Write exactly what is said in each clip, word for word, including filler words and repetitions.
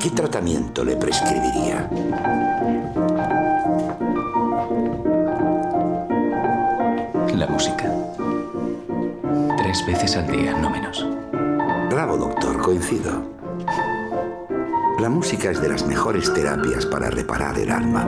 ¿qué tratamiento le prescribiría? La música. Tres veces al día, no menos. Bravo, doctor, coincido. La música es de las mejores terapias para reparar el alma.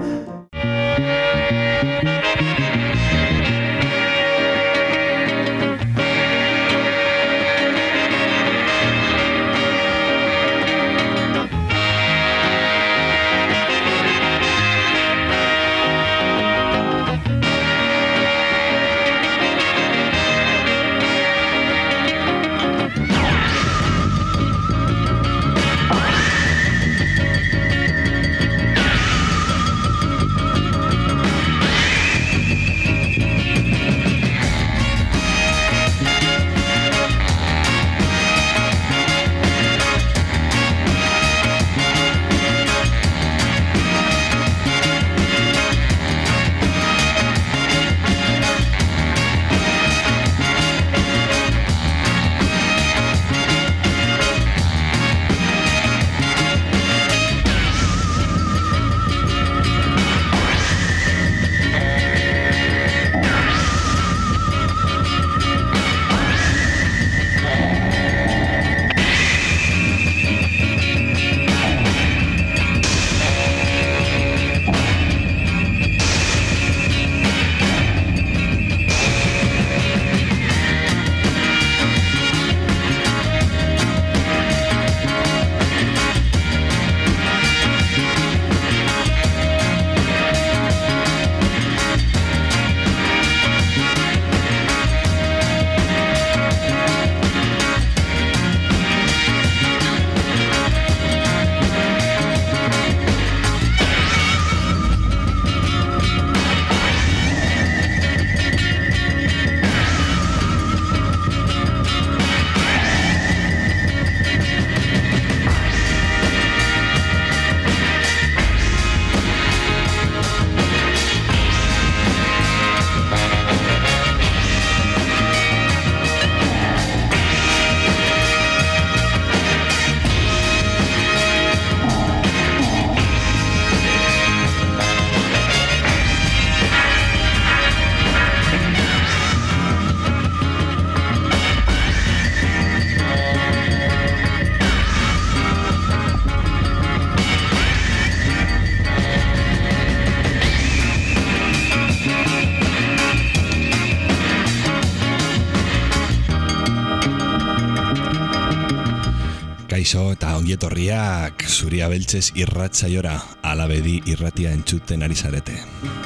Kaixo eta ongietorriak Zuria Beltzez irratsaiora, Alabedi irratia entzuten ari zarete.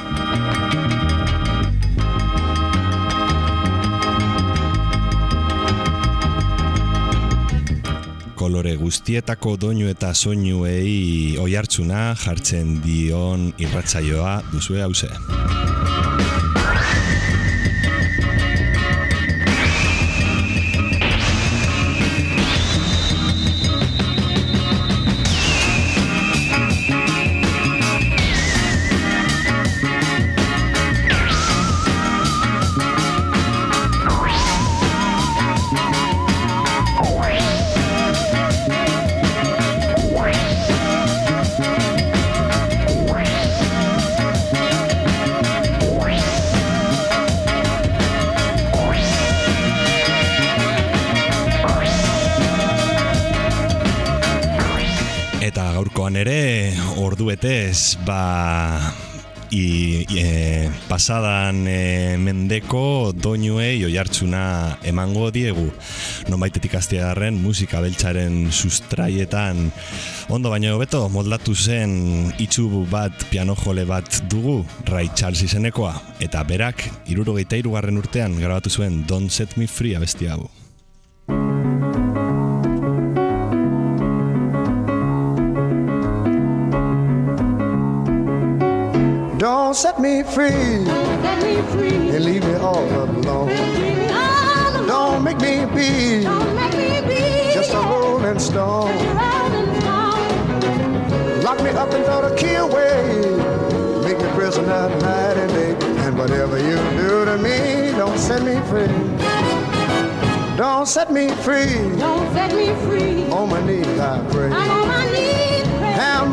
Kolore guztietako doinu eta soinuei oihartzuna jartzen dion irratsaioa duzue hauze. Ere, ordu betez, ba, i, i, e, pasadan e, mendeko doinuei oihartzuna emango diegu. Nonbaitetik hastearren musika beltzaren sustraietan ondo baino hobeto moldatu zen itsu bat, pianojole bat dugu, Ray Charles izenekoa, eta berak hirurogeita hirugarren urtean grabatu zuen Don't Set Me Free abesti hau. Don't set me free, set me free, and leave me all alone. leave me all alone. Don't make me be, Don't make me be just a rolling stone. just a rolling stone. Lock me up and throw the key away. Make me prisoner night and day. And whatever you do to me, don't set me free. Don't set me free. Don't set me free. On my knees I pray. I'm on my knees praying.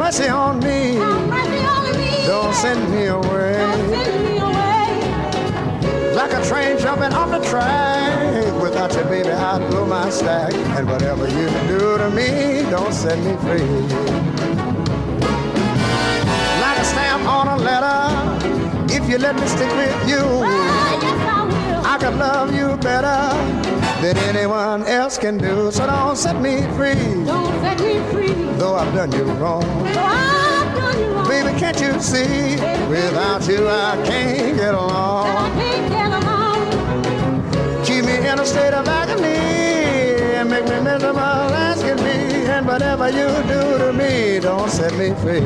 mercy on me. Have mercy on me. Don't send me away. Don't send me away. Like a train jumping off the track. Without you, baby, I'd blow my stack. And whatever you do to me, don't set me free. Like a stamp on a letter. If you let me stick with you, Oh, yes, I will. I could love you better than anyone else can do. So don't set me free, Don't set me free. though I've done you wrong. So I've done you wrong. Baby, can't you see? Without you, I can't get I along. can't get along. Keep me in a state of agony and make me miserable, asking me. And whatever you do to me, don't set me free.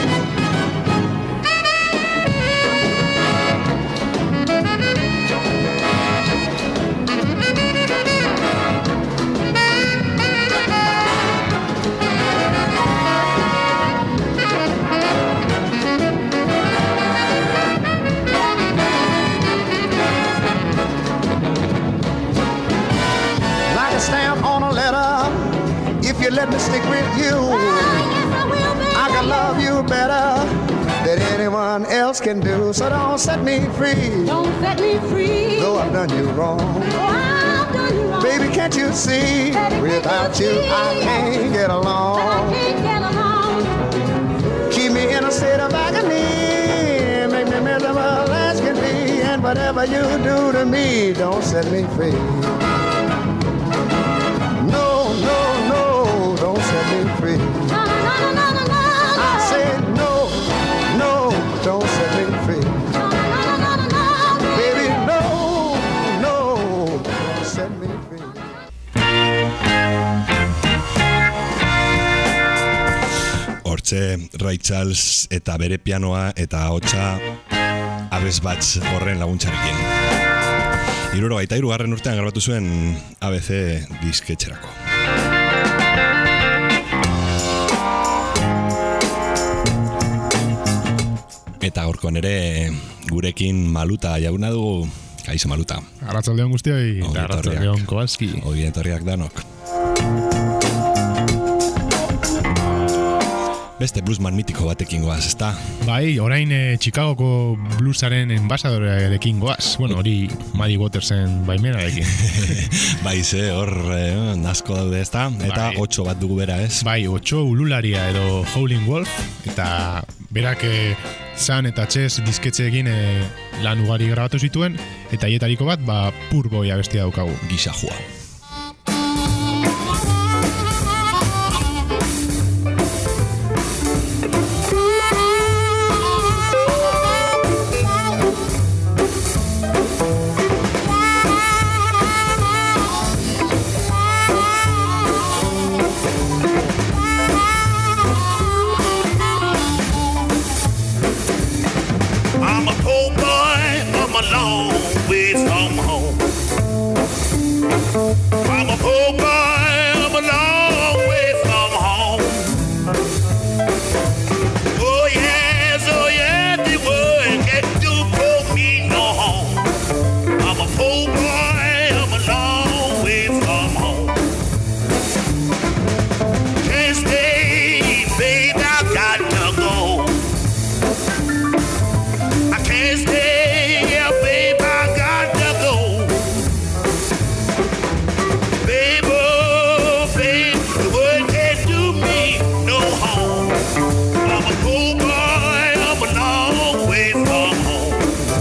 Like a stamp on a letter. If you let me stick with you, Oh, yes, I will, baby. I can love you better than anyone else can do. So don't set me free, Don't set me free. though I've done you wrong. So I've done you wrong. Baby, can't you see? Without you, I can't get I along. can't get along. Keep me in a state of agony, make me miserable, asking me. And whatever you do to me, don't set me free. No, no, no, don't set me free. No, no, no, no, no, no, I no. said no, no, don't set me free. No, no, no, no, no, no. Baby, no, no, don't set me free. Hortxe Ray Charles eta bere pianoa eta ahotsa Abes Batz horren laguntzarekin. Hirurogeita hirugarren urtean grabatu zuen A B C disketxerako. Eta gaurkoan ere gurekin Maluta jauna dugu. Kaixo Maluta. Arratsaldeon guztioi, Ongi eta arratsaldeon Kowalski. Ongi etorriak danok. Beste bluesman mitiko batekin goaz, ezta? Bai, orain eh, Chicagoko bluesaren enbasadorearekin goaz. Bueno, hori Muddy Watersen baimenarekin. Bai, ze, hor eh, asko daude, ezta? Eta Bai. otxo bat dugu bera, ez? Bai, Otxo Ulularia edo Howling Wolf, eta berak eh, Sun eta Chess disketxeekin eh, lan ugari grabatu zituen, eta hietariko bat, ba, Poor Boy abestia daukagu. Gisa joa. I'm a poor boy, I'm a long way from home. I'm a poor boy, I'm a long way from home. Oh yes, oh yes, the world can't do for me no home. I'm a poor boy, I'm a long way from home. Can't stay, babe, I've got to go. I can't stay here, babe, I got to go. Babe, oh, babe, the world can't do me no harm. I'm a poor boy, I'm a long way from home.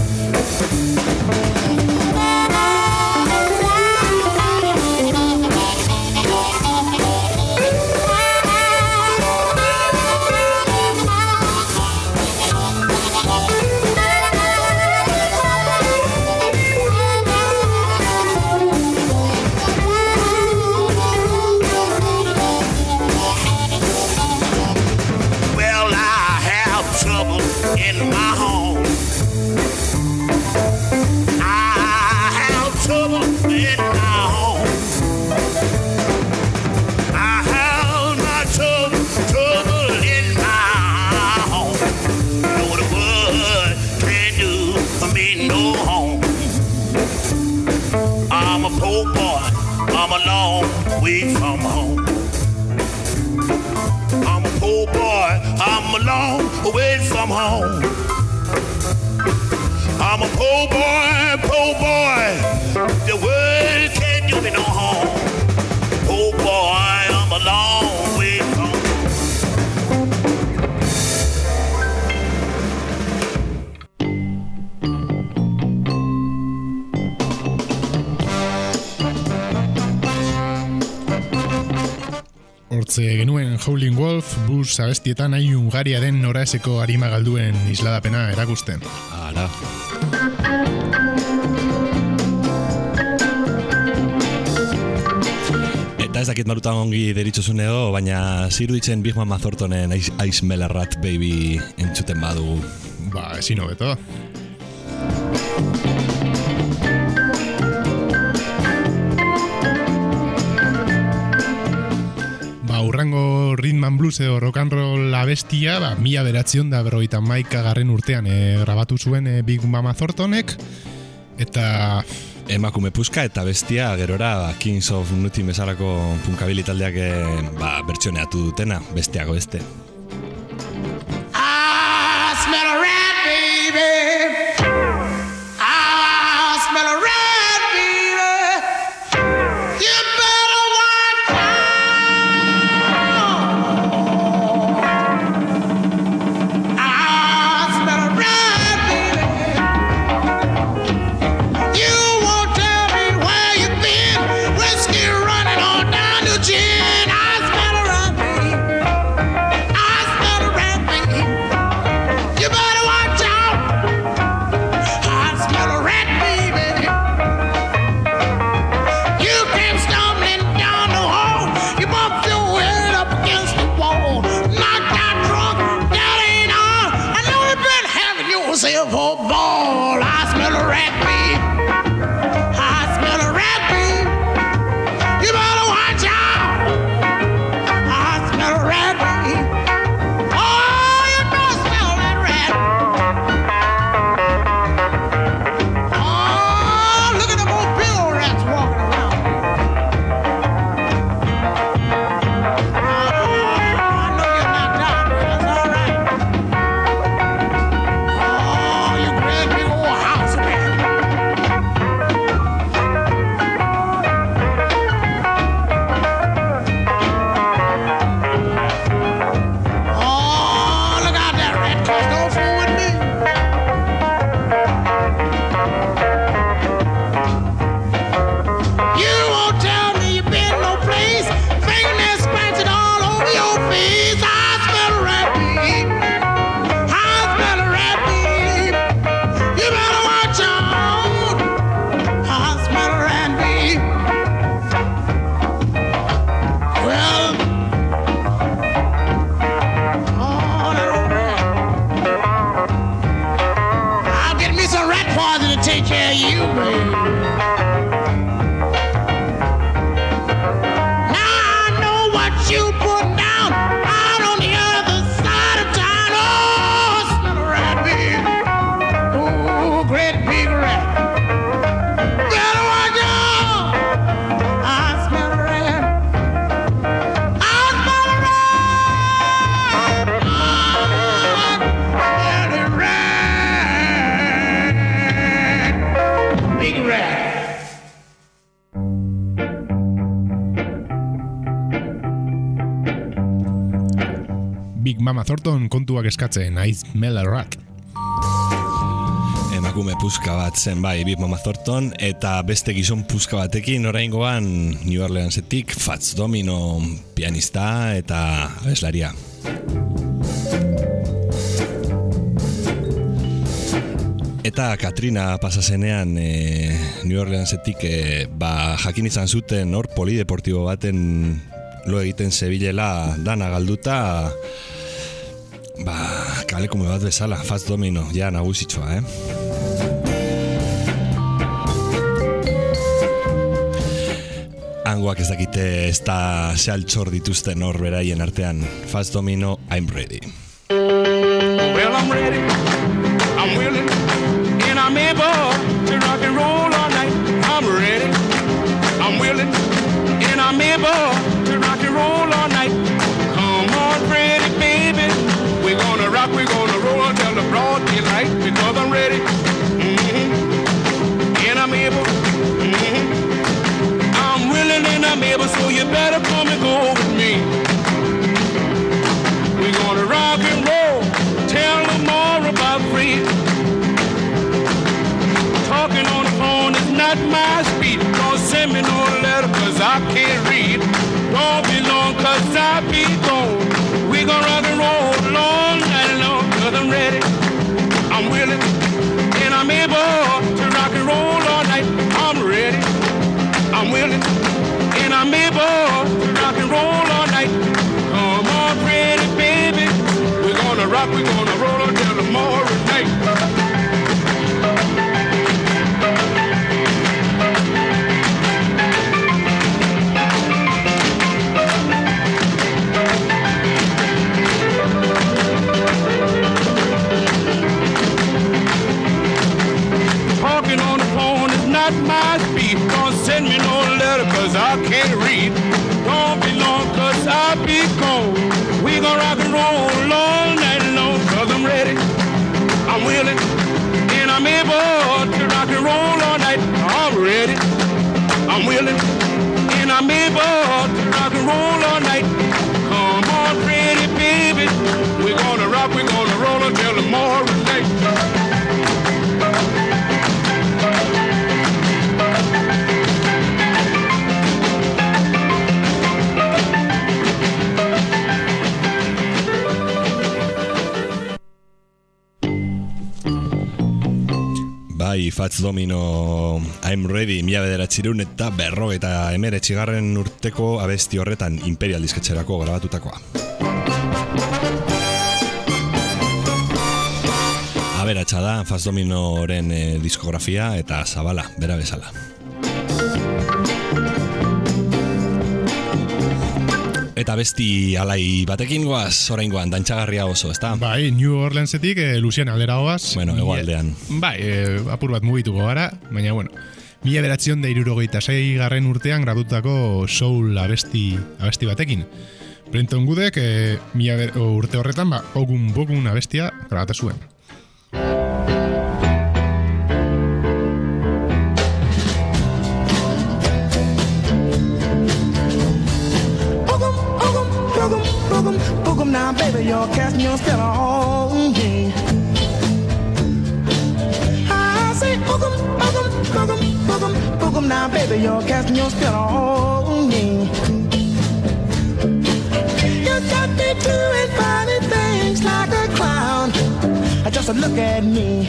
Well, I have trouble in my home. I have trouble in my home. I have my trouble, trouble in my home. No, the world can't do for me no home. I'm a poor boy, I'm a long way from home. I'm a poor boy, I'm a long way from home. I'm a poor boy, poor boy. The world can't do me no harm. Poor boy, I'm a long way from home. Hortze genuen Howling Wolf, bus abestietan hain Hungaria den noraeseko arima galduen isladapena erakusten. Hala. Eta ez dakit marutan ongi deritzozun edo, baina ziruditzen Big Mama Thorntonen I, I Smell a Rat Baby entzuten badu. Ba, ezin hobeto. Urrango rhythm and blues edo rock and roll abestia, ba, mila beratzion da berrogeita hamaika garren urtean e, grabatu zuen e, Big Mama Thorntonek, eta emakume puska eta bestia gerora ba, Kings of Nutin bezalako punkabili taldeak e, ba, bertsioneatu dutena, besteago beste. I smell a rat, baby. I smell a rat, baby. You better watch out. I smell a rat, baby. You won't tell me where you've been. Whiskey running on down to gin. I smell a rat, baby. I smell a rat, baby. You better watch out. I smell a rat, baby. You came stumbling down the hall. You bumped your head up against the wall. Knocked out drunk, that ain't all. I know you've been having yourself a ball. I smell a rat, baby. I smell a rat, baby. You better watch out. I smell a rat, baby. Oh, you don't smell that rat. Oh, look at them old bill rats walking around. Oh, I know you're not down, but that's all right. Oh, you great big old house rat. Oh, look out there, rat, 'cause don't fool with me. You won't tell me you've been no place. Fingernails scratching all over your face. I smell a rat, babe. I smell a rat, babe. You better watch out. I smell a rat, babe. Well, oh, that old rat. I'll get me some rat poison to take care of you, babe. Now I know what you put down out on the other side of town. Oh, smell a rat, babe. Oh, great big rat. Better watch out. I smell a rat. I smell a rat. I smell a rat. Big rat. Big Mama Thornton kontuak eskatzen, I Smell a Rat. Emakume puska bat zen bai Big Mama Thornton, eta beste gizon puska batekin oraingoan New Orleansetik Fats Domino pianista eta abeslaria. Eta Katrina pasazenean e, New Orleansetik e, ba, jakin izan zuten hor polideportibo baten lo egiten zebilela dana galduta, ba, kalekume bat bezala, Fats Domino, ja nagusitxoa, eh? Hangoak ez dakite ez da zehaltxor dituzten hor beraien artean. Fats Domino, I'm ready. Well, I'm ready, I'm willing, and I'm able to rock and roll all night. I'm ready, I'm willing, and I'm able to rock and roll all night. Come on, pretty baby, we're gonna rock, we're gonna roll until tomorrow night. Talking on the phone is not my speed. Don't send me no letter cause I can't read. Don't be long cause I'll be gone. We gon' rock and roll all night long cause I'm ready, I'm willing, and I'm able to rock and roll all night. I'm ready, I'm willing, and I'm able to rock and roll all night. Come on pretty baby, we're gonna rock, we're gonna roll until tomorrow night. Bai, Fats Domino, I'm Ready, mila bederatzireun eta berro eta emeretzigarren urteko abesti horretan Imperial disketxerako grabatutakoa. Aberatsa da Fats Dominoren eh, diskografia eta zabala, bera bezala. Eta besti alai batekin goaz, oraingoan, dantxagarria oso, ezta? Bai, New Orleansetik e, Louisiana aldera goaz. Bueno, hegoaldean. Bai, e, apur bat mugituko gara, baina bueno. Mila beratzion da irurogeita sei garren urtean grabututako soul abesti, abesti batekin. Brenton Woodek e, mila ber, o, urte horretan, ba, Ogun Bogun abestia grabata zuen. Boogum now, baby, you're casting your spell on me. I say, boogum, boogum, boogum, boogum, boogum now, baby, you're casting your spell on me. You got me doing funny things like a clown. Just look at me.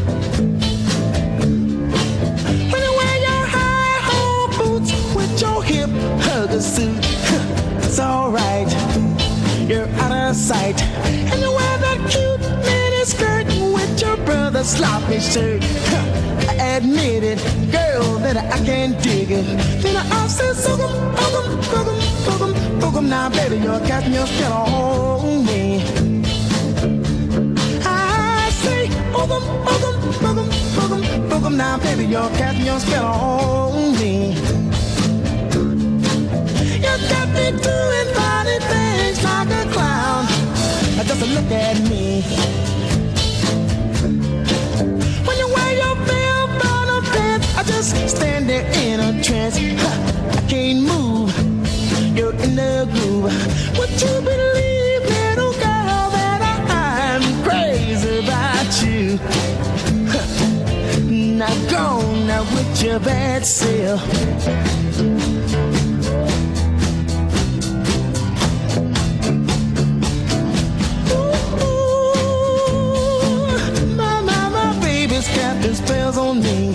When you wear your high-hole boots with your hip hugger suit, it's alright. You're out of sight. And you wear that cute mini skirt with your brother's sloppy shirt. I admit it, girl, that I can't dig it. Then I said, boogum, boogum, boogum, boogum, boogum. Now, baby, you're casting your spell on me. I say, boogum, boogum, boogum, boogum, boogum. Now, baby, you're casting your spell on me. You got me doing funny things like a clown. Just look at me. When you wear your velvet pants, I just stand there in a trance. I can't move. You're in the groove. Would you believe, little girl, that I'm crazy about you? Now go now with your bad self. Casting spells on me.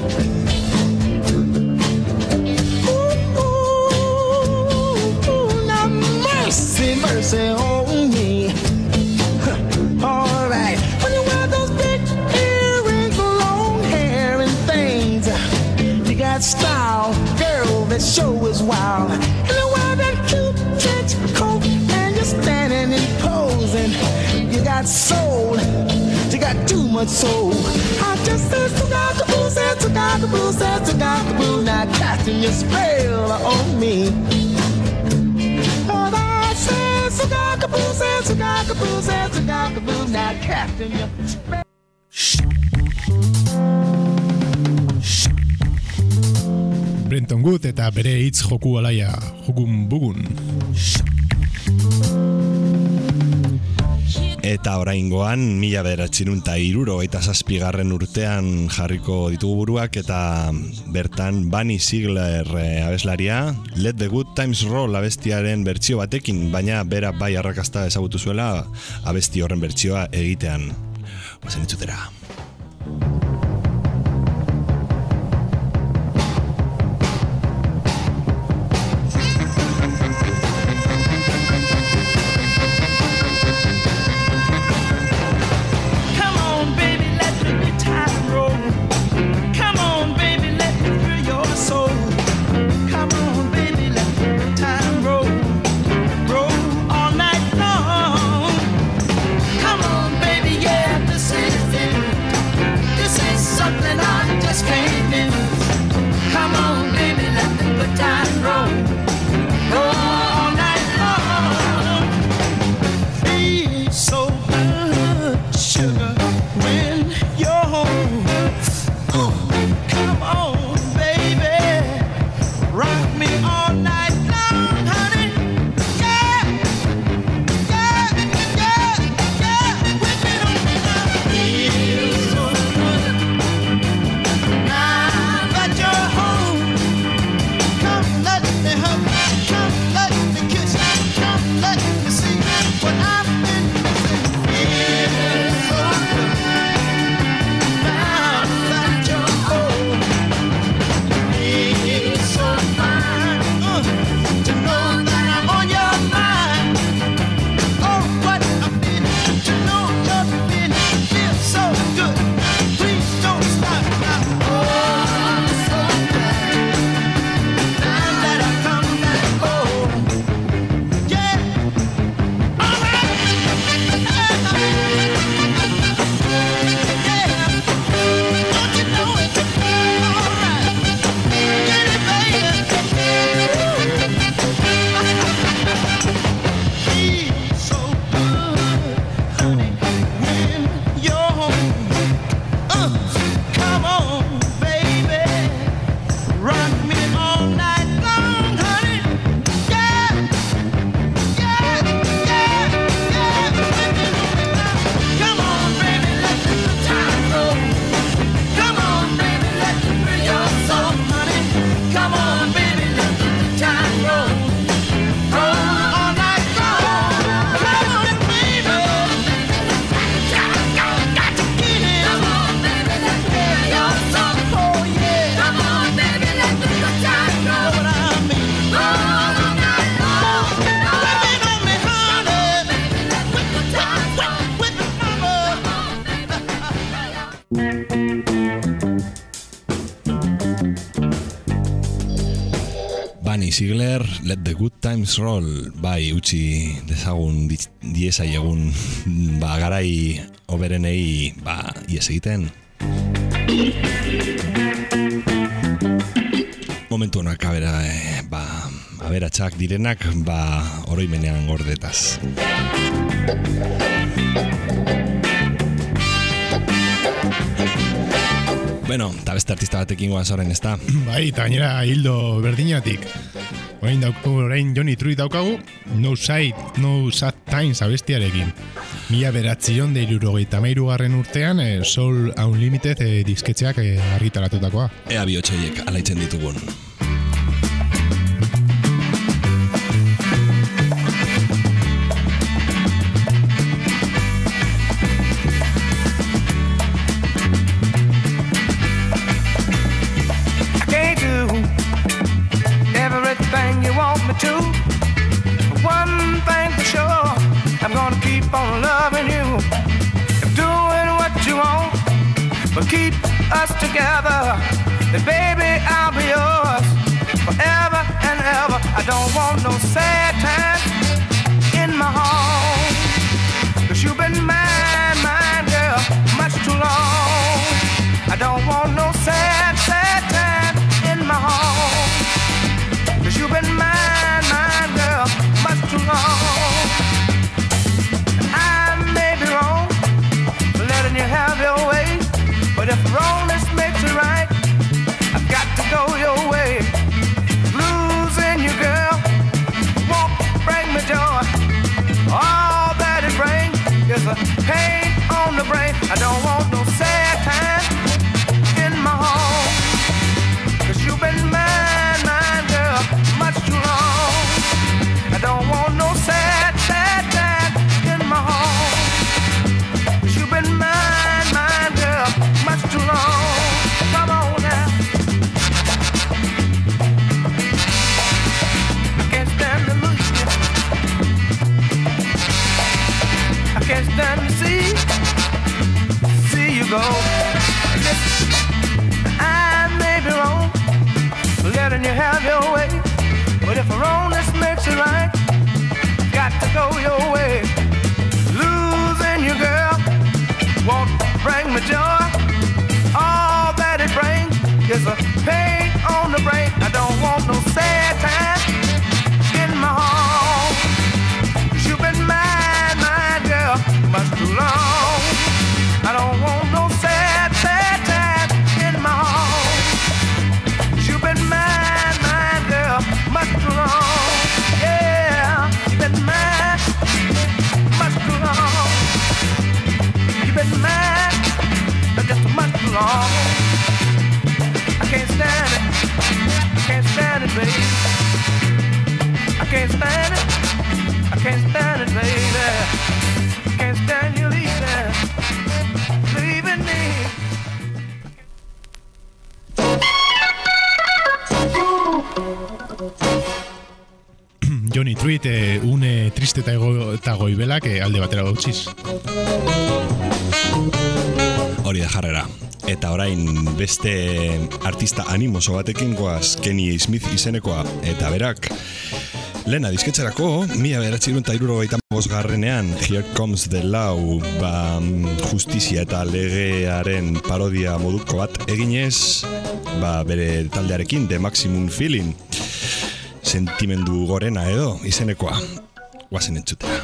Ooh, ooh, ooh, now mercy, mercy on me. All right, when you wear those big earrings, long hair and things, you got style, girl, that show is wild. And you wear that cute trench coat, and you're standing and posing. You got soul. You got too much soul. I just said took-a-boo, said took-a-boo, said took-a-boo. Now casting your spell on me. Oh, I said took-a-boo, said took-a-boo, said took-a-boo. Now casting your spell. Brenton Wood eta bere hitz joku alaia, Ogun Bogun. Eta oraingoan mila bederatziehun eta hirurogeita zazpigarren urtean jarriko ditugu buruak eta bertan Bunny Sigler eh, abeslaria Let the Good Times Roll abestiaren bertsio batekin, baina bera bai arrakasta ezagutu zuela abesti horren bertsioa egitean. Oazen entzutera. Ziegler, Let the Good Times Roll. Bai, utzi dezagun diesa egun ba, garai oberenei ba, ies egiten. Momentu honak abera, eh, ba, aberatsak direnak ba, oroimenean gordetaz. Bueno, eta beste artista batekin goaz orain, ez da? Bai, eta gainera hildo berdinatik. Orain daukagu, orain Johnny Truitt daukagu, No Side, No Sad Times abestiarekin. Mila beratzion de hirurogeita hamairugarren urtean eh, Soul Unlimited eh, disketxeak eh, argitaratutakoa. Ea bihotxoiek alaitzen ditugun. To one thing for sure, I'm gonna keep on loving you, doing what you want, but keep us together, and baby I'll be yours forever and ever. I don't want no sad times in my home, 'cause you've been mine, mine girl, much too long. I don't want no sad, sad times in my home, 'cause you've been mine, mine girl, much too long. I may be wrong for letting you have your way, but if wrongness makes it right, I've got to go your way. Losing you, girl, won't bring me joy. All that it brings is a pain on the brain. I don't want no sad time in my home, 'cause you've been mine, mine girl, much too long. I don't want no sad, sad time in my home, 'cause you've been mine, mine girl, much too long. Come on now. I can't stand to lose you. I can't stand to see, see you go. Listen, I may be wrong, letting you have your way, but if wrongness makes it right, got to go your way. Losing you, girl, won't bring me joy. All that it brings is a pain on the brain. I don't want no sad time in my home, 'cause you've been mine, mine girl, much too long. I don't want no sad, sad time in my home, 'cause you've been mine, mine girl, much too long. Yeah, you've been mine, much too long. You've been mine, just much too long. I can't stand it, I can't stand it, baby. I can't stand it, I can't stand it, baby. I can't stand you leaving, leaving me. Johnny Truitt, eh, une triste eta ego, eta goibelak eh, alde batera gautziz. Hori da jarrera. Eta orain beste artista animoso batekin goaz, Kenny Smith izenekoa, eta berak lehena disketxerako, mila bederatziehun eta hirurogeita bosgarrenean Here Comes the Law, ba, justizia eta legearen parodia moduko bat eginez, ba, bere taldearekin, The Maximum Feeling, sentimendu gorena edo izenekoa, guazen entzutera.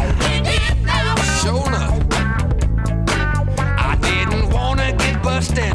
Busted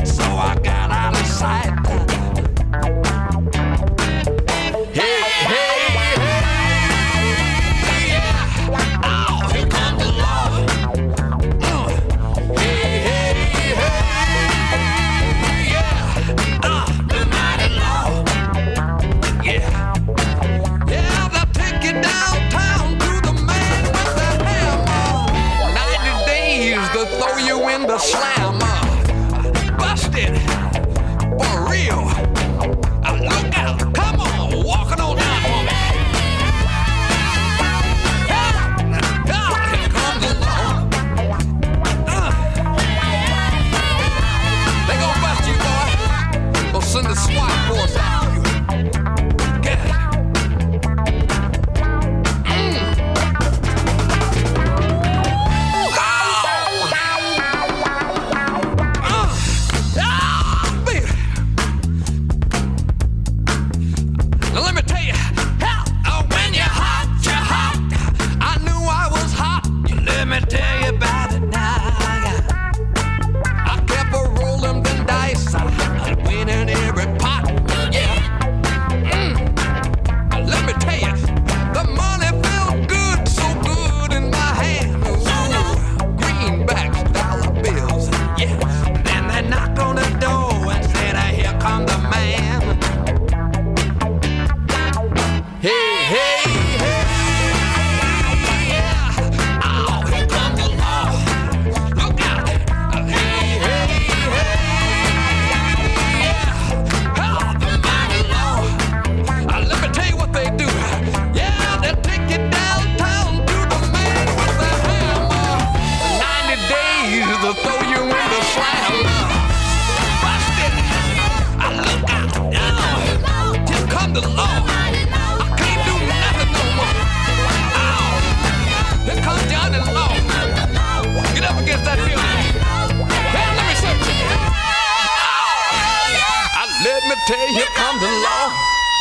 Till you come to law.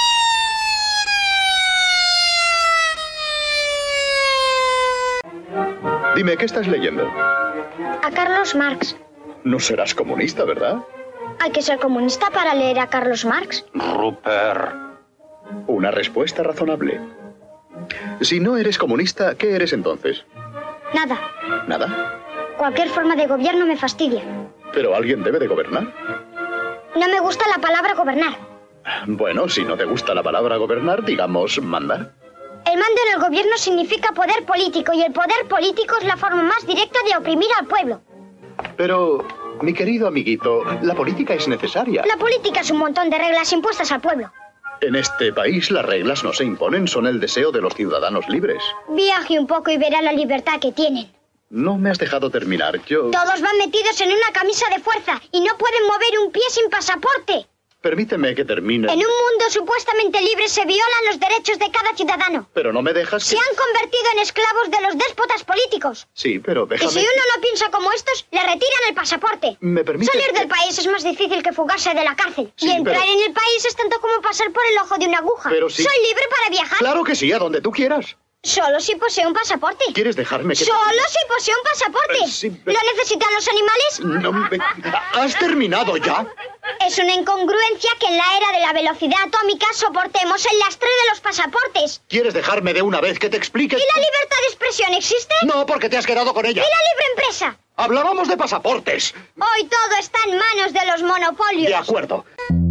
Dime, ¿qué estás leyendo? A Carlos Marx. No serás comunista, ¿verdad? Hay que ser comunista para leer a Carlos Marx. Rupert. Una respuesta razonable. Si no eres comunista, ¿qué eres entonces? Nada. ¿Nada? Cualquier forma de gobierno me fastidia. Pero alguien debe de gobernar. No me gusta la palabra gobernar. Bueno, si no te gusta la palabra gobernar, digamos, mandar. El mando en el gobierno significa poder político y el poder político es la forma más directa de oprimir al pueblo. Pero, mi querido amiguito, la política es necesaria. La política es un montón de reglas impuestas al pueblo. En este país las reglas no se imponen, son el deseo de los ciudadanos libres. Viaje un poco y verá la libertad que tienen. No me has dejado terminar, yo... Todos van metidos en una camisa de fuerza y no pueden mover un pie sin pasaporte. Permíteme que termine. En un mundo supuestamente libre se violan los derechos de cada ciudadano. Pero no me dejas que... Se han convertido en esclavos de los déspotas políticos. Sí, pero déjame... Y si uno no piensa como estos, le retiran el pasaporte. ¿Me permite? Salir que... del país es más difícil que fugarse de la cárcel. Sí, y entrar pero... en el país es tanto como pasar por el ojo de una aguja. Pero sí. Soy libre para viajar. Claro que sí, a donde tú quieras. Solo si posee un pasaporte. ¿Quieres dejarme que... Solo si posee un pasaporte. Eh, sí, pero... ¿Lo necesitan los animales? No me... ¿Has terminado ya? Es una incongruencia que en la era de la velocidad atómica soportemos el lastre de los pasaportes. ¿Quieres dejarme de una vez que te explique? ¿Y la libertad de expresión existe? No, porque te has quedado con ella. ¿Y la libre empresa? Hablábamos de pasaportes. Hoy todo está en manos de los monopolios. De acuerdo.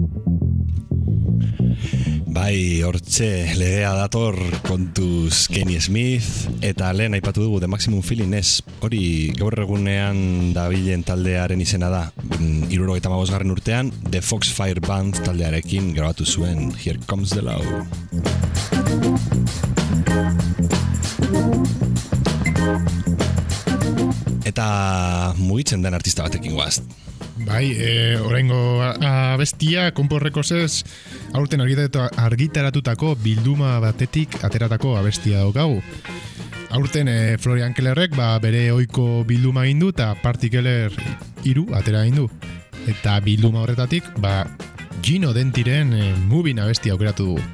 Bai, hortxe legea dator kontuz Kenny Smith eta lehen aipatu dugu The Maximum Feeling ez, hori gaur egunean dabilen taldearen izena da. hirurogeita hamabosgarren urtean The Foxfire Band taldearekin grabatu zuen Here Comes the Law. Eta mugitzen den artista batekin guaz. Bai, e, oraingo abestia konporrekosez aurten argitaratutako bilduma batetik ateratako abestia daukagu. Aurten e, Florian Kellerrek ba, bere ohiko bilduma egin du eta Party Keller hiru atera egin du. Eta bilduma horretatik ba, Gino Dentiren e, Moving abestia aukeratu dugu.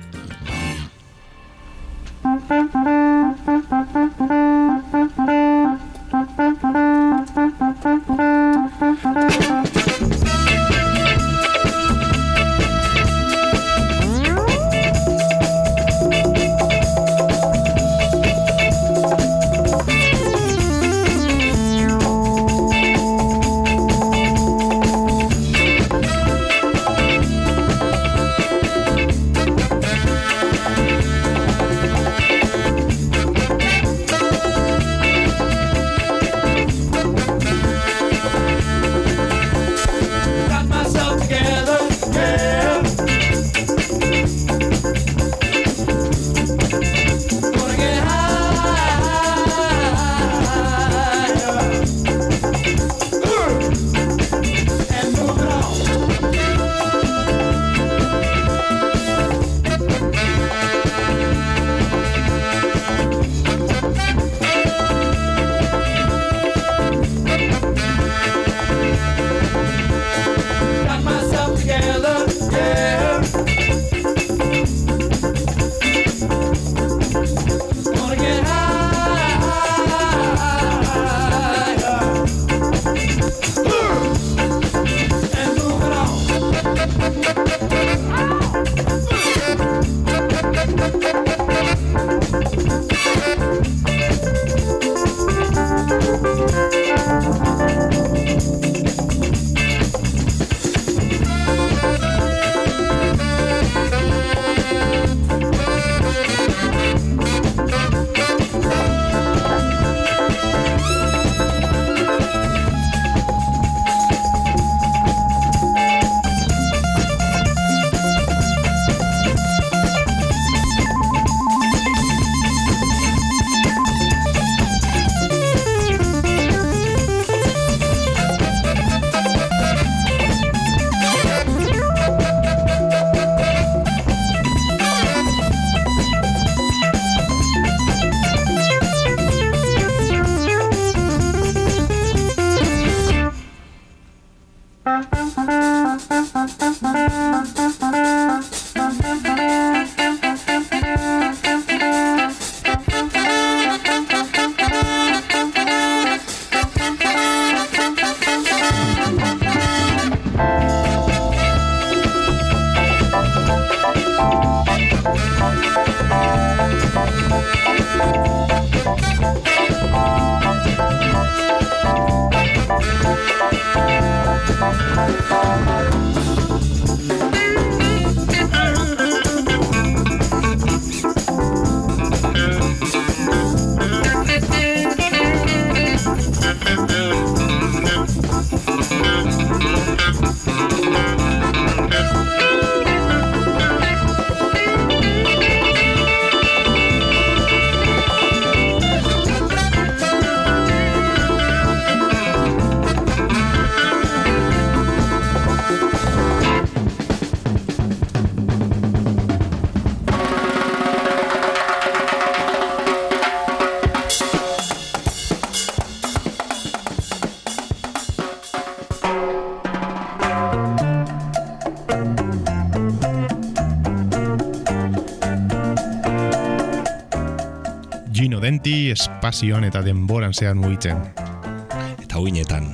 beti espazioan eta denboran zean mugitzen. Eta uinetan.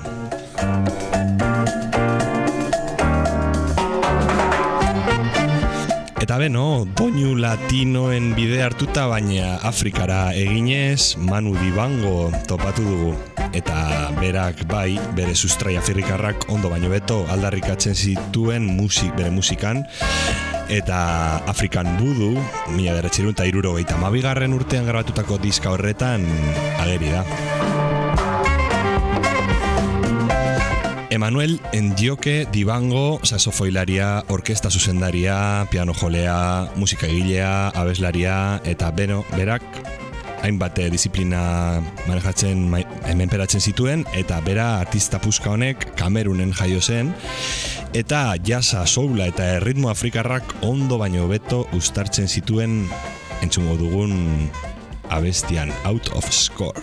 Eta beno, doinu latinoen bide hartuta, baina Afrikara eginez Manu Dibango topatu dugu. Eta berak bai, bere sustrai afrikarrak ondo baino beto aldarrikatzen zituen musik, bere musikan. Eta Afrikan Voodoo, mila bederatziehun eta hirurogeita hamabigarren urtean grabatutako diska horretan ageri da. Emanuel Ndioke Dibango, saxofoilaria, orkesta zuzendaria, piano jolea, musikagilea, abeslaria, eta beno, berak hainbat disiplina manejatzen, menperatzen zituen, eta bera artista puska honek Kamerunen jaio zen, eta jazza, soula eta erritmo afrikarrak ondo baino beto uztartzen zituen entzungo dugun abestian Out of Score.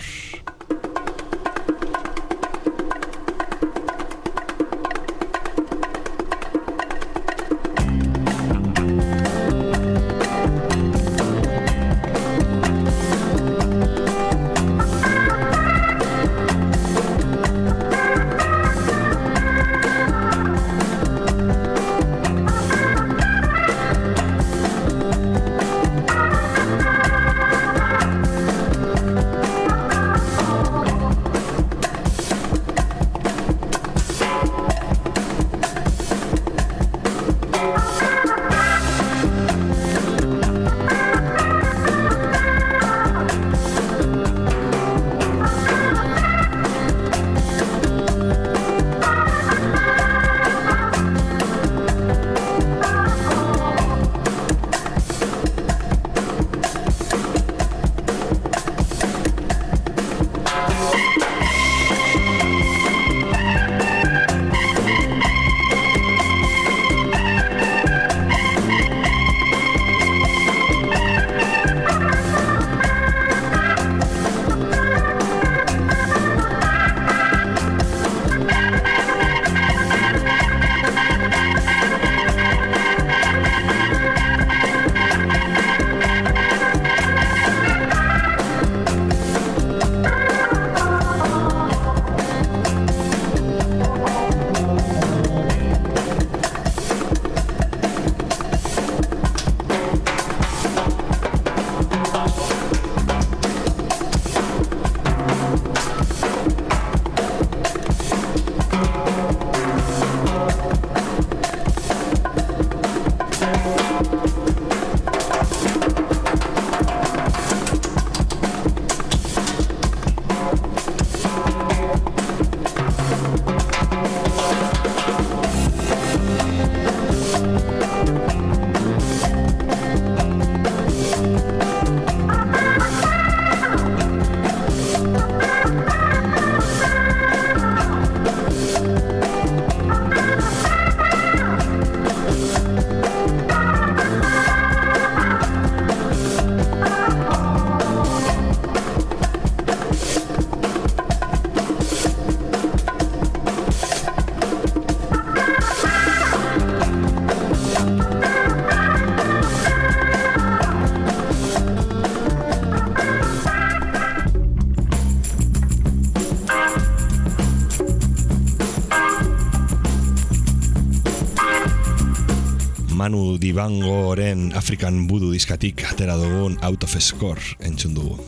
Manu Dibangoren African Voodoo diskatik atera dugun Out of Score entzun dugu.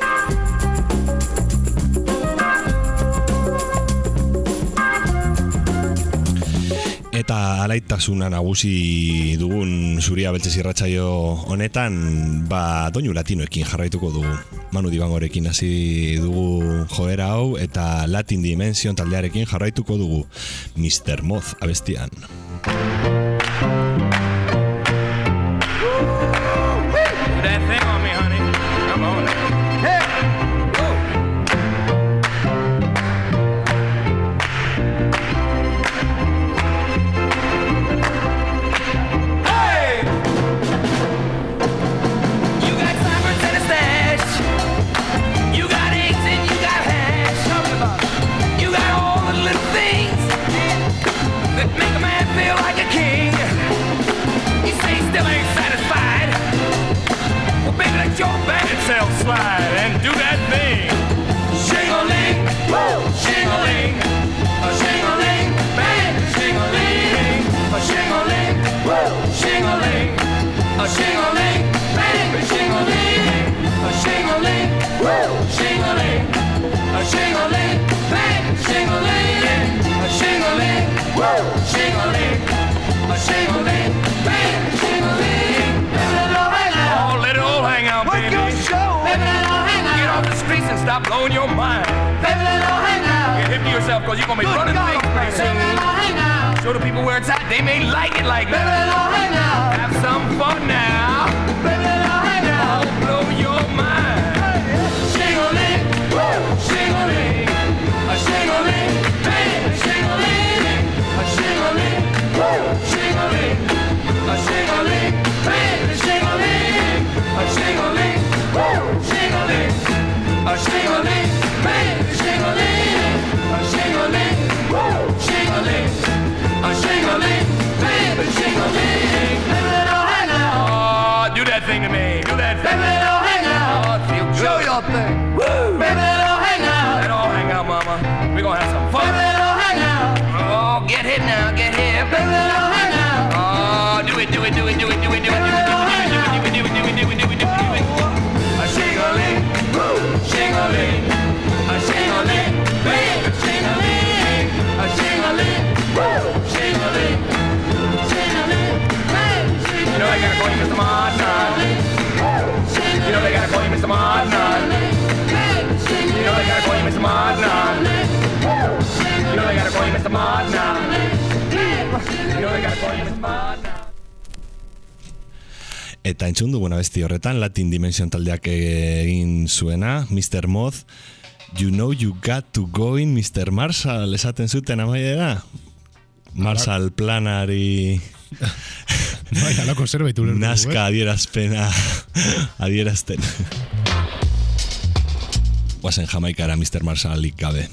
Eta alaitasuna nagusi dugun zuria beltzez irratsaio honetan, ba doinu latinoekin jarraituko dugu. Manu Dibangorekin hasi dugu joera hau eta Latin Dimension taldearekin jarraituko dugu mister Moth abestian. Baby, Shing-a-ling, a shing-a-ling, baby, shing-a-ling. Baby, let it all hang out. Oh, let it all hang out, Work baby. your show. Baby, let it all hang out. Get off the streets and stop blowing your mind. Baby, let it all hang out. Get hip to yourself, cause you're gonna be Good running God, things pretty baby, let it all soon. hang out. Show the people where it's at, they may like it like Baby, let it all hang out. Have some fun now. Baby, let it all hang out. I'll blow your mind. Shing-a-ling, woo, shing-a-ling, a shing-a-ling, baby, shing-a-ling, a shing-a-ling, woo, shing-a-ling, a shing-a-ling, baby, shing-a-ling, a shing-a-ling, woo, shing-a-ling, a shing-a-ling, baby, shing-a-ling, a shing-a-ling, woo, shing-a-ling, a shing-a-ling, baby, shing-a-ling. Baby, let it all hang out. Oh, do that thing to me. Do that thing. Baby, let it all hang out. Oh, it feels Show good. your thing. Woo! Baby, let it all hang out. Let it all hang out, mama. We're gonna have some fun. Baby, let it all hang out. Oh, get hit now, get hit. Baby, let it all hang out. Oh, do it, do it, do it, do it, do it, do it, do it, do it, do it, do it, do it, do it, do it, do it, do it. A shing-a-ling, woo, shing-a-ling, a shing-a-ling, baby, shing-a-ling, a shing-a-ling, woo, shing-a-ling, shing-a-ling, baby, shing-a-ling. You know they gotta call you Mister Modnod. You know they gotta call you Mister Modnod. You know they gotta call you Mister Modnod. You know they gotta call you Mister Modnod. You know they gotta call you Mister Modnod. Eta entzun dugun abesti horretan Latin Dimension taldeak egin zuena, mister Moth, You know you got to go in, mister Marshall, esaten zuten amaiera. Marshall planari Bai, alako zerbait ulertu. nazka adierazpena adierazten. Guazen Jamaikara mister Marshallik gabe.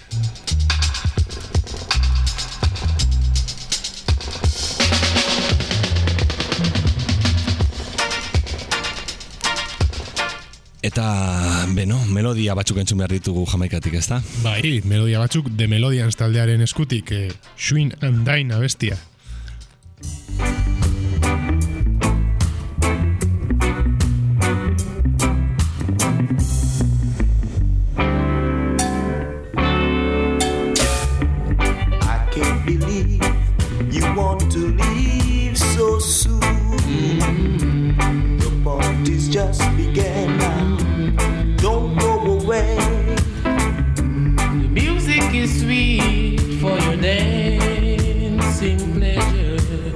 Eta, beno, melodia batzuk entzun behar ditugu Jamaikatik, ezta? Bai, melodia batzuk de Melodians taldearen eskutik, eh, Swing and Dine abestia. I can't believe you want to leave so soon. The party's just began now. Don't go away. The music is sweet for your dancing pleasure.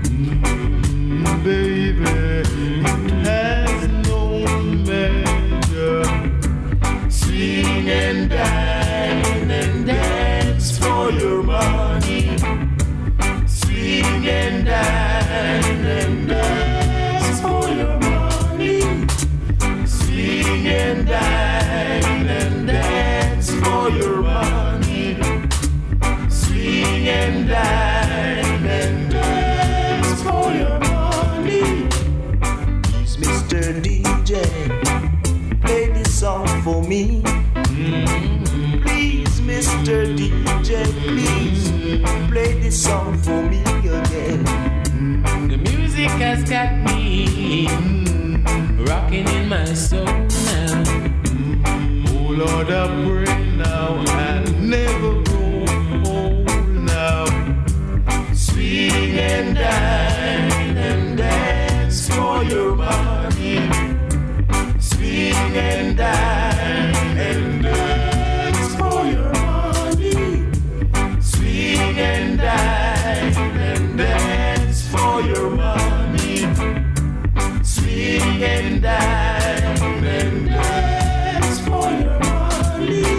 Baby, it has no measure. Swing and dine and dance for your money. Swing and dine and dance for your money. Swing and dine and dance for your money. Swing and dine and dance for your money. Please, Mister D J, play this song for me. Please, Mister D J, please play this song for me again. The music has got me rocking in my soul now. Oh Lord, I pray now and never grow old now. Swing and dine and dance for your money. Swing and dine and dance for your money. Swing and dine and dance for your money. Swing and dine and dance for your money.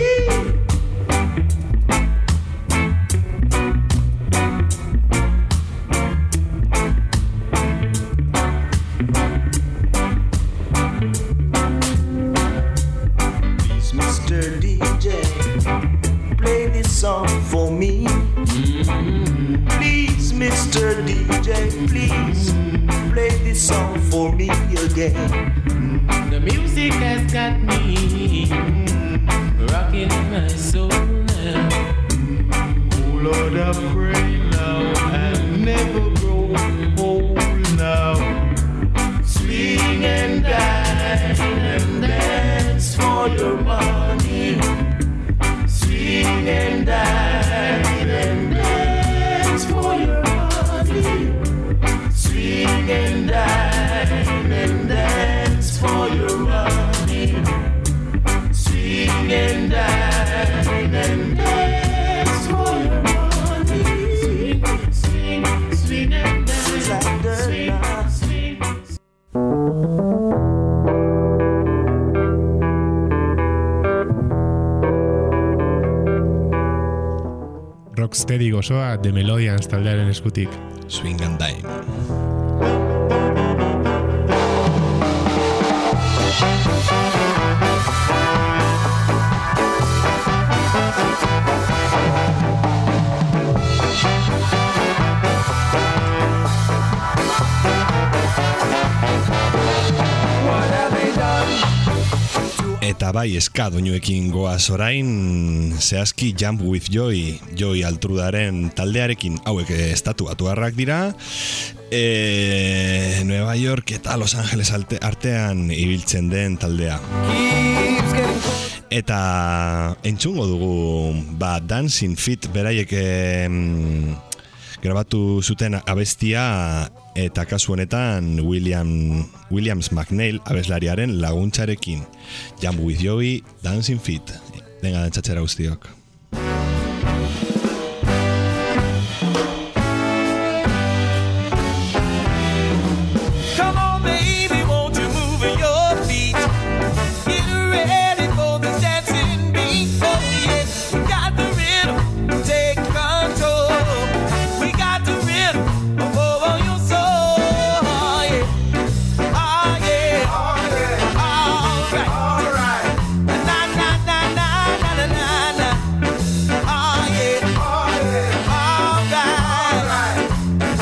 Please, Mister D J, play this song for me. Please, Mister D J, please play this song for me again. The music has got me rocking in my soul now. Oh Lord, I pray now and never grow old now. Swing and dine and dance for your money. Swing and dine and dance aurpegi gozoa The Melodians taldearen eskutik. Swing and Dime. Eta bai, eska doinuekin goaz orain, zehazki Jump with Joy, Joy Altrudaren taldearekin, hauek estatuatuarrak dira, e, Nueva York eta Los Angeles artean ibiltzen den taldea. Eta entzungo dugu, ba, Dancing Feet beraiek em, grabatu zuten abestia, eta kasu honetan William, Williams McNeil abeslariaren laguntzarekin. Jump with Joey, Dancing Feet. Venga, dantzatzera guztiok. Come on, baby, won't you move your feet? Get ready for the dancing beat. Oh, yeah, we got the rhythm, take control. We got the rhythm over your soul. Oh, yeah, oh, yeah, oh, yeah. All right, all right. Na na na na na na na na. Oh, yeah, oh, yeah. All right, all right.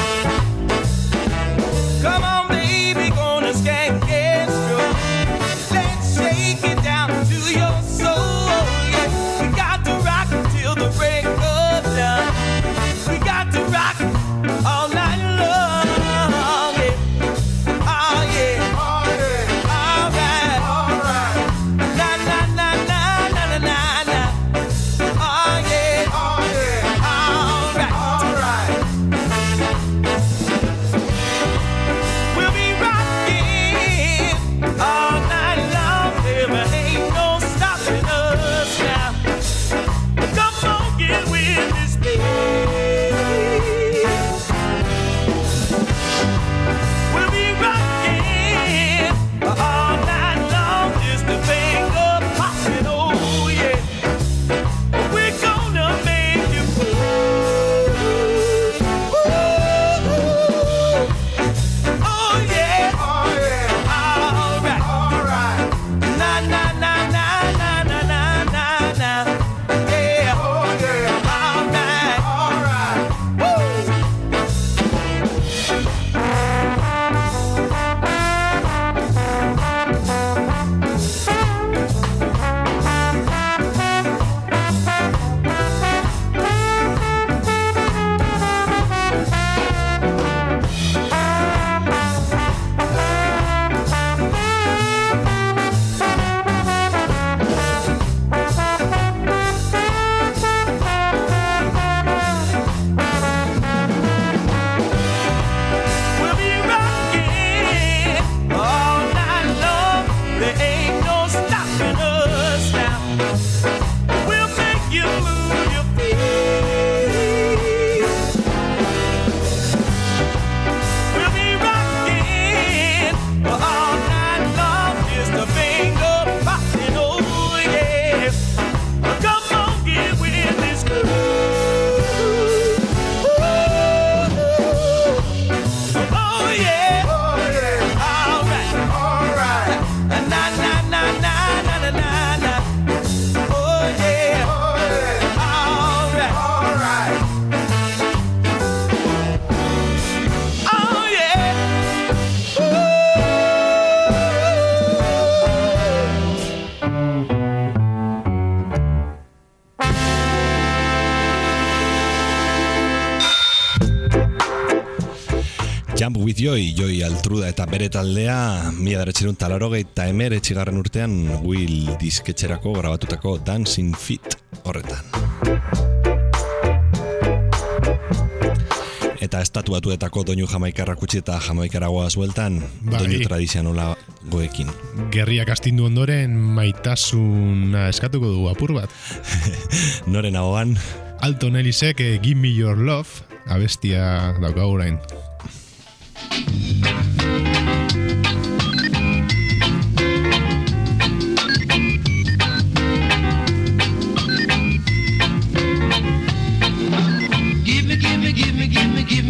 Come on, baby, gonna skank and stroke. Let's shake it down to your soul. Yeah, we got to rock until the break of dawn. We got to rock all night long. Yeah. Oh yeah, oh yeah, all right, all right. Na na na na na na na na. Oh yeah, oh yeah, all right, all right. We'll be rocking all night long. There ain't no stopping us now. Come on, get with this beat. We'll be rocking all night long. Just the finger popping, oh yeah. We're gonna make you move. Oh yeah, oh yeah, all right, all right. Na na na na na na na na na. Yeah, oh yeah, all right, all right. Woo! We'll be rocking all night long. There ain't no stopping us now. We'll make you move your feet. We'll be rocking all night long. Just a finger popping, oh yeah. Come on, get with this groove. Oh yeah, oh yeah, all right, all right. Na na na na na na na na. Oh yeah, oh yeah, all right, all right. Oh yeah. Jump with Joy, Joy Altruda eta bere taldea, mila bederatziehun eta laurogeita hemeretzigarren urtean Will disketxerako grabatutako Dancing Feet horretan. Eta estatuatuetako doinu jamaikarrak utzi eta jamaikaragoaz bueltan, Bai. doinu tradizionala goekin. Gerriak astindu ondoren maitasuna eskatuko dugu apur bat. Noren ahoan? Alton Ellisek eh, Give Me Your Love abestia daukagu orain.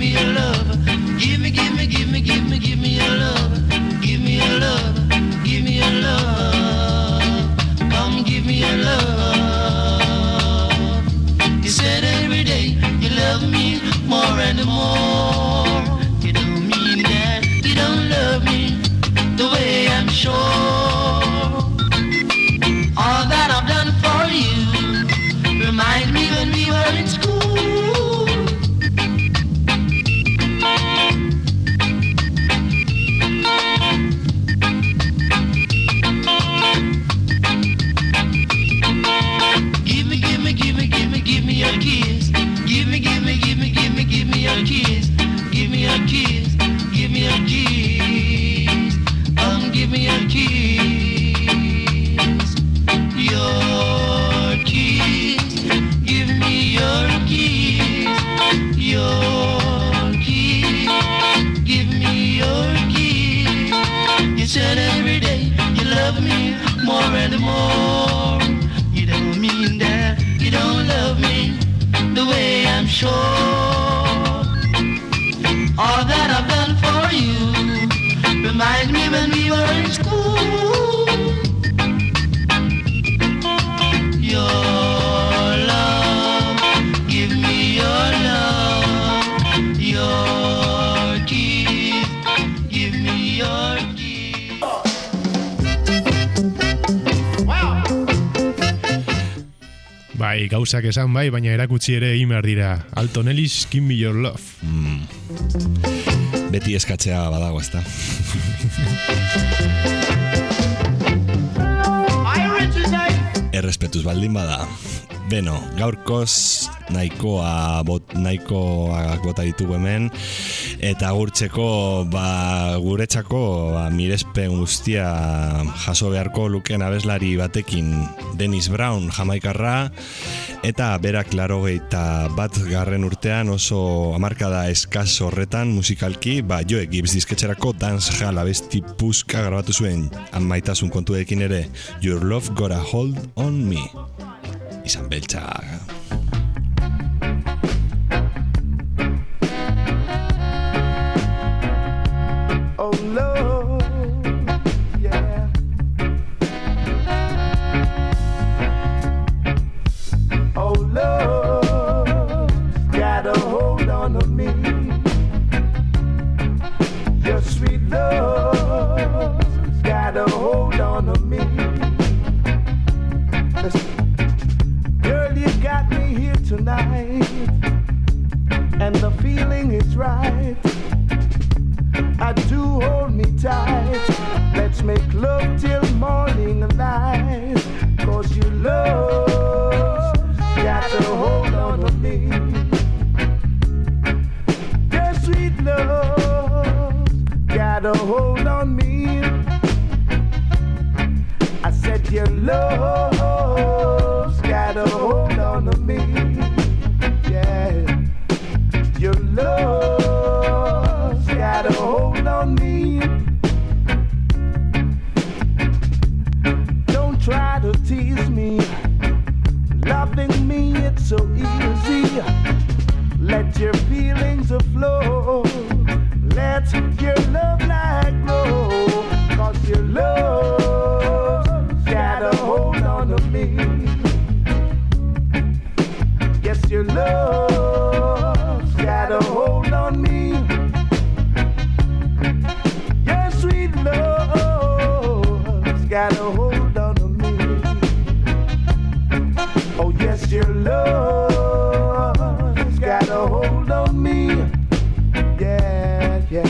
me your love. Give me, give me, give me, give me, give me your love. Give me your love. Give me your love. Come give me your love. You said every day you love me more and more. You don't mean that. You don't love me the way I'm sure. All that I've done for you remind me when we were in school. Give me, give me, give me, give me, give me your kiss. Give me, give me, give me, give me, give me your kiss. Give me your kiss. Give me your kiss. Um, give me your kiss. Your kiss. Give me your kiss. Your kiss. Give me your kiss. You said every day you love me more and more. You don't mean that. You don't love me the way I'm sure. All that I've done for you reminds me when we were in school. Your love, give me your love. Your kiss, give me your kiss. Wow. Bai, gauzak esan bai, baina erakutsi ere egin behar dira. Alton Ellis, give me your love. Mm. Beti eskatzea badago, ezta? Errespetuz baldin bada. Beno, gaurkoz nahikoa bot, nahikoak bota ditugu hemen, eta agurtzeko ba, guretzako ba, mirespen guztia jaso beharko luken abeslari batekin, Dennis Brown, jamaikarra, eta berak laurogeita bat garren urtean oso hamarkada eskas horretan musikalki, ba, Joe Gibbs disketxerako dancehall abesti puska grabatu zuen, maitasun kontuekin ere, Your Love Got a Hold on Me. Izan beltza. Oh Lord, yeah. Oh Lord, got a hold on to me. Your sweet love got a hold on to me. Listen. Girl, you got me here tonight, and the feeling is right. I do, hold me tight. Let's make love till morning light. Cause your love got a hold on to me. Your sweet love got a hold on me. I said your love's got a hold on to me. Yeah, your love's got a hold on me. Don't try to tease me. Loving me, it's so easy. Let your feelings flow. Let your love light glow. Cause your love got a hold on to me. Yes, your love's got a hold on me. Your sweet love's got a hold on to me. Oh yes, your love's got a hold on me. Yeah, yeah.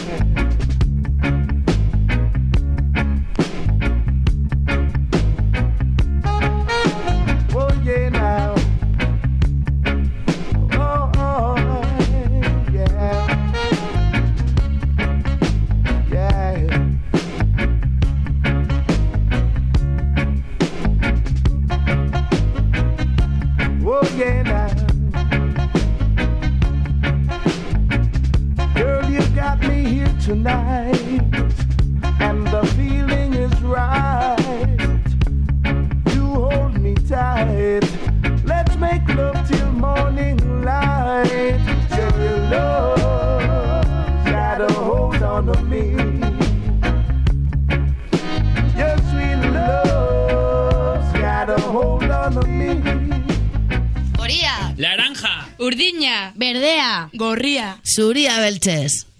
Tonight, and the feeling is right. You hold me tight. Let's make love till morning light. Share your love on to me. Your sweet love's got a hold on to me. Horia. Laranja. Urdina. Berdea. Gorria. Zuria beltzez.